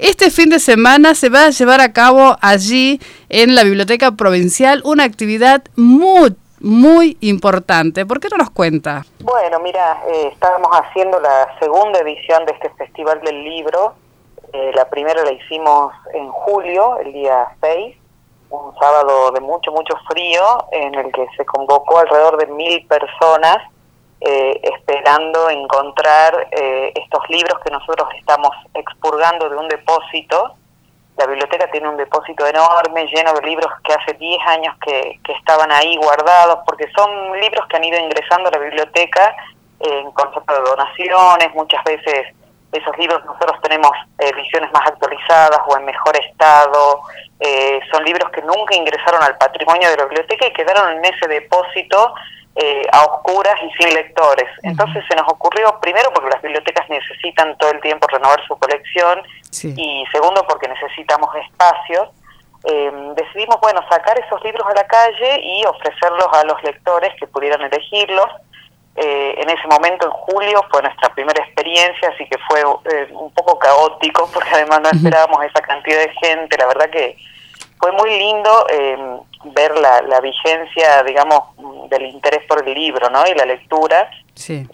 Este fin de semana se va a llevar a cabo allí en la Biblioteca Provincial una actividad muy importante. ¿Por qué no nos cuenta? Bueno, mira, estábamos haciendo la segunda edición de este Festival del Libro. La primera la hicimos en julio, el día 6, un sábado de mucho frío, en el que se convocó alrededor de 1.000 personas esperando encontrar estos libros que nosotros estamos expurgando de un depósito. La biblioteca tiene un depósito enorme, lleno de libros que hace 10 años que estaban ahí guardados, porque son libros que han ido ingresando a la biblioteca en concepto de donaciones. Muchas veces esos libros nosotros tenemos ediciones más actualizadas o en mejor estado. Son libros que nunca ingresaron al patrimonio de la biblioteca y quedaron en ese depósito a oscuras y sin lectores. Entonces se nos ocurrió, primero porque las bibliotecas necesitan todo el tiempo renovar su colección, sí, y segundo porque necesitamos espacios. Decidimos, sacar esos libros a la calle y ofrecerlos a los lectores que pudieran elegirlos. En ese momento, en julio, fue nuestra primera experiencia, así que fue un poco caótico, porque además no esperábamos esa cantidad de gente. La verdad que fue muy lindo ver la vigencia, digamos, del interés por el libro, ¿no? Y la lectura. Sí.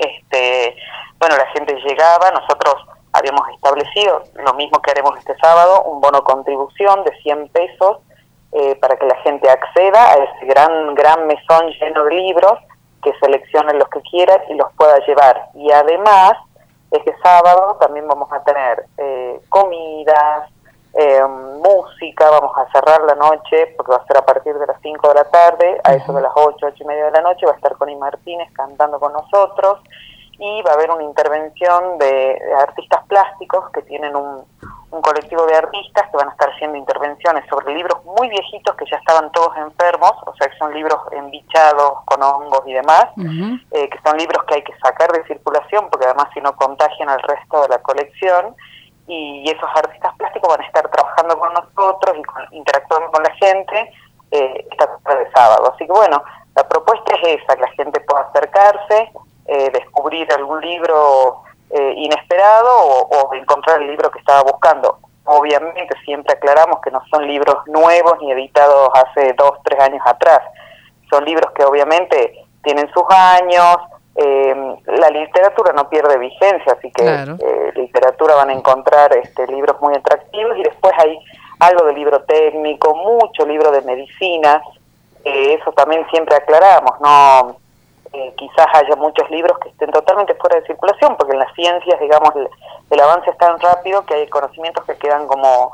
La gente llegaba, nosotros habíamos establecido, lo mismo que haremos este sábado, un bono contribución de 100 pesos para que la gente acceda a ese gran mesón lleno de libros, que seleccionen los que quieran y los pueda llevar. Y además, este sábado también vamos a tener comidas, música. Vamos a cerrar la noche, porque va a ser a partir de las 5 de la tarde, a eso de las 8:30 de la noche, va a estar Connie Martínez cantando con nosotros, y va a haber una intervención de artistas plásticos que tienen un colectivo de artistas que van a estar haciendo intervenciones sobre libros muy viejitos que ya estaban todos enfermos, o sea que son libros embichados con hongos y demás, que son libros que hay que sacar de circulación porque además si no contagian al resto de la colección. Y esos artistas plásticos van a estar trabajando con nosotros y interactuando con la gente esta tarde de sábado. Así que la propuesta es esa, que la gente pueda acercarse, descubrir algún libro inesperado o encontrar el libro que estaba buscando. Obviamente siempre aclaramos que no son libros nuevos ni editados hace 2-3 años atrás. Son libros que obviamente tienen sus años. La literatura no pierde vigencia, así que claro, literatura van a encontrar libros muy atractivos, y después hay algo de libro técnico, mucho libro de medicina. Eso también siempre aclaramos, no quizás haya muchos libros que estén totalmente fuera de circulación, porque en las ciencias, digamos, el avance es tan rápido que hay conocimientos que quedan como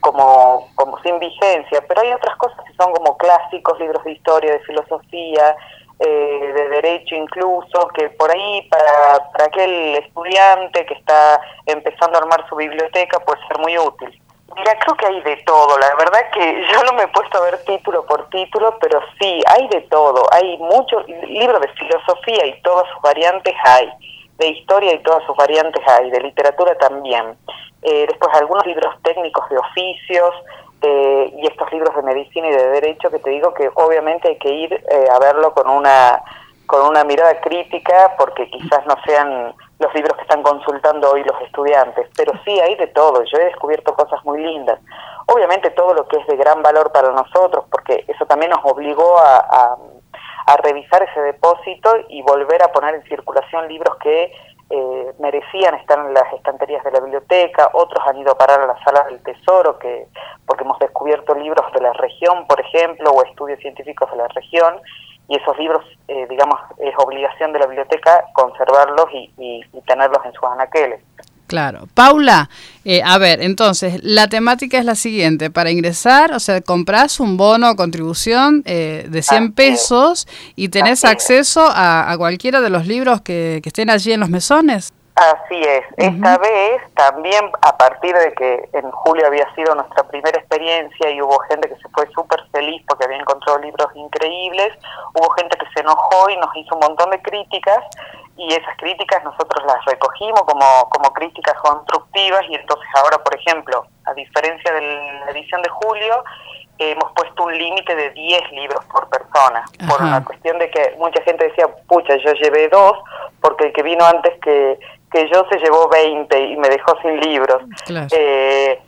sin vigencia, pero hay otras cosas que son como clásicos, libros de historia, de filosofía, de derecho incluso, que por ahí para aquel estudiante que está empezando a armar su biblioteca puede ser muy útil. Mira, creo que hay de todo. La verdad que yo no me he puesto a ver título por título, pero sí, hay de todo. Hay muchos libros de filosofía y todas sus variantes hay, de historia y todas sus variantes hay, de literatura también. Después algunos libros técnicos de oficios, y estos libros de medicina y de derecho, que te digo que obviamente hay que ir a verlo con una mirada crítica, porque quizás no sean los libros que están consultando hoy los estudiantes, pero sí hay de todo. Yo he descubierto cosas muy lindas. Obviamente todo lo que es de gran valor para nosotros, porque eso también nos obligó a revisar ese depósito y volver a poner en circulación libros que merecían estar en las estanterías de la biblioteca. Otros han ido a parar a la sala del tesoro, porque hemos descubierto libros de la región, por ejemplo, o estudios científicos de la región, y esos libros, digamos, es obligación de la biblioteca conservarlos y tenerlos en sus anaqueles. Claro. Paula, a ver, entonces, la temática es la siguiente. Para ingresar, o sea, comprás un bono o contribución de 100 pesos y tenés acceso a cualquiera de los libros que estén allí en los mesones. Así es. Esta vez también, a partir de que en julio había sido nuestra primera experiencia y hubo gente que se fue súper feliz porque había encontrado libros increíbles, hubo gente que se enojó y nos hizo un montón de críticas, y esas críticas nosotros las recogimos como críticas constructivas. Y entonces ahora, por ejemplo, a diferencia de la edición de julio, hemos puesto un límite de 10 libros por persona. Ajá. Por una cuestión de que mucha gente decía, pucha, yo llevé 2, porque el que vino antes que yo se llevó 20 y me dejó sin libros. Claro.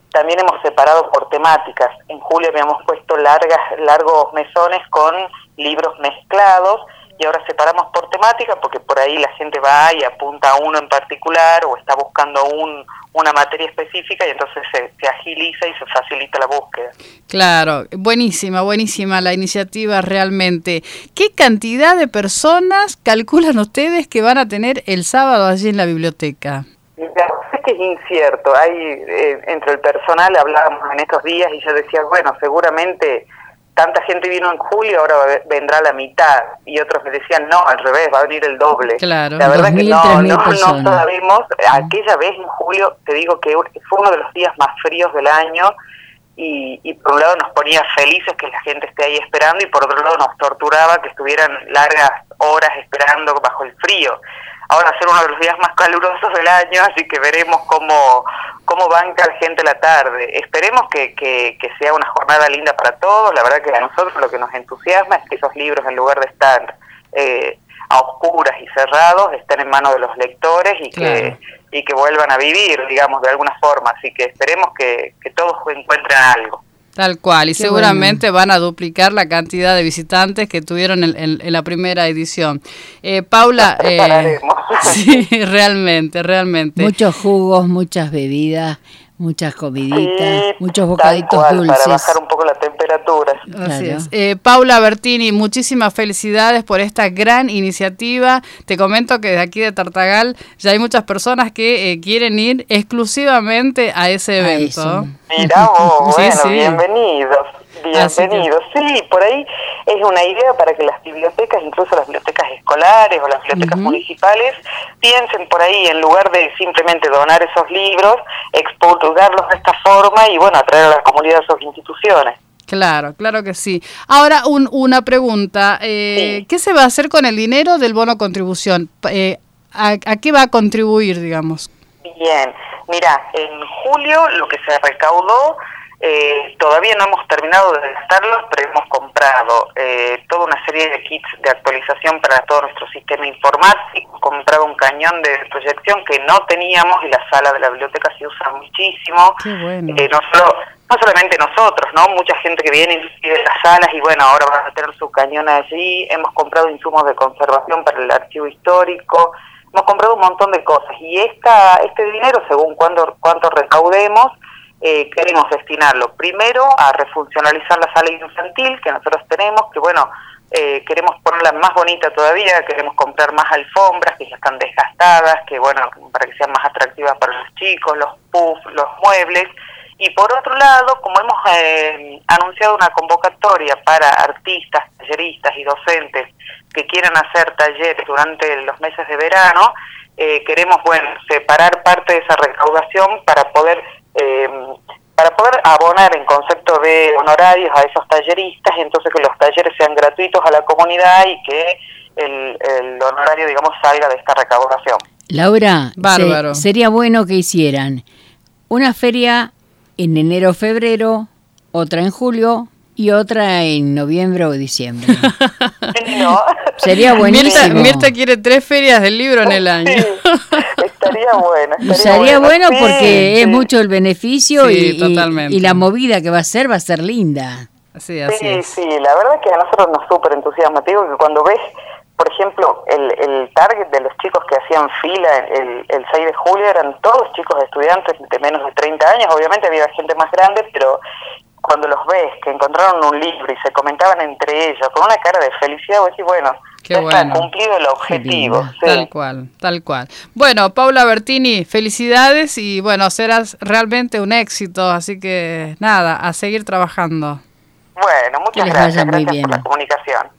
también hemos separado por temáticas. En julio habíamos puesto largos mesones con libros mezclados, y ahora separamos por temática porque por ahí la gente va y apunta a uno en particular o está buscando una materia específica, y entonces se agiliza y se facilita la búsqueda. Claro, buenísima la iniciativa realmente. ¿Qué cantidad de personas calculan ustedes que van a tener el sábado allí en la biblioteca? Es que es incierto. Hay entre el personal hablábamos en estos días y yo decía, bueno, seguramente tanta gente vino en julio, ahora vendrá la mitad, y otros me decían, no, al revés, va a venir el doble. Claro, la verdad 2000, que no sabemos. Aquella vez en julio, te digo que fue uno de los días más fríos del año, y por un lado nos ponía felices que la gente esté ahí esperando, y por otro lado nos torturaba que estuvieran largas horas esperando bajo el frío. Ahora va a ser uno de los días más calurosos del año, así que veremos cómo banca la gente la tarde. Esperemos que sea una jornada linda para todos. La verdad que a nosotros lo que nos entusiasma es que esos libros, en lugar de estar a oscuras y cerrados, estén en manos de los lectores y claro, que vuelvan a vivir, digamos, de alguna forma. Así que esperemos que todos encuentren algo. Tal cual, y Qué seguramente van a duplicar la cantidad de visitantes que tuvieron en la primera edición. Paula, sí, realmente. Muchos jugos, muchas bebidas, muchas comiditas, Sí, muchos bocaditos tal cual, dulces. para bajar un poco la temperatura. Así Claro. es. Paula Bertini, muchísimas felicidades por esta gran iniciativa. Te comento que desde aquí de Tartagal ya hay muchas personas que quieren ir exclusivamente a ese evento. eso. Mirá vos, Sí, bueno, sí. bienvenidos. Sí, por ahí es una idea para que las bibliotecas, incluso las bibliotecas escolares o las bibliotecas municipales, piensen por ahí, en lugar de simplemente donar esos libros, expurgarlos de esta forma y, bueno, atraer a la comunidad a sus instituciones. Claro que sí. Ahora, una pregunta. Sí. ¿Qué se va a hacer con el dinero del bono contribución? ¿A qué va a contribuir, digamos? Bien, mira, en julio lo que se recaudó, todavía no hemos terminado de gastarlos, pero hemos comprado toda una serie de kits de actualización para todo nuestro sistema informático, comprado un cañón de proyección que no teníamos y la sala de la biblioteca se usa muchísimo. Qué bueno. No solamente nosotros, ¿no? Mucha gente que viene y pide las salas y bueno, ahora van a tener su cañón allí. Hemos comprado insumos de conservación para el archivo histórico. Hemos comprado un montón de cosas y este dinero, según cuánto recaudemos, queremos destinarlo primero a refuncionalizar la sala infantil que nosotros tenemos, que bueno, queremos ponerla más bonita todavía, queremos comprar más alfombras que ya están desgastadas, que bueno, para que sean más atractivas para los chicos, los puffs, los muebles. Y por otro lado, como hemos anunciado una convocatoria para artistas, talleristas y docentes que quieran hacer talleres durante los meses de verano, queremos, bueno, separar parte de esa recaudación para poder abonar en concepto de honorarios a esos talleristas, y entonces que los talleres sean gratuitos a la comunidad y que el honorario, digamos, salga de esta recaudación. Laura, Bárbaro. sería bueno que hicieran una feria en enero o febrero, otra en julio y otra en noviembre o diciembre. ¿No? Sería buenísimo. Mirta quiere 3 ferias del libro en el año. Sí, estaría bueno. Sería bueno sí, porque sí. es mucho el beneficio Sí, y totalmente. la movida que va a ser linda. Sí, así es. Sí, la verdad que a nosotros nos súper entusiasma. Te digo que cuando ves, por ejemplo, el target de los chicos que hacían fila el 6 de julio eran todos chicos estudiantes de menos de 30 años. Obviamente había gente más grande, pero cuando los ves, que encontraron un libro y se comentaban entre ellos con una cara de felicidad, vos decís, bueno, Qué ya bueno. está cumplido el objetivo. lindo. Sí. Tal cual. Bueno, Paula Bertini, felicidades y bueno, serás realmente un éxito, así que nada, a seguir trabajando. Bueno, Que muchas les gracias. vaya muy Gracias bien. por la comunicación.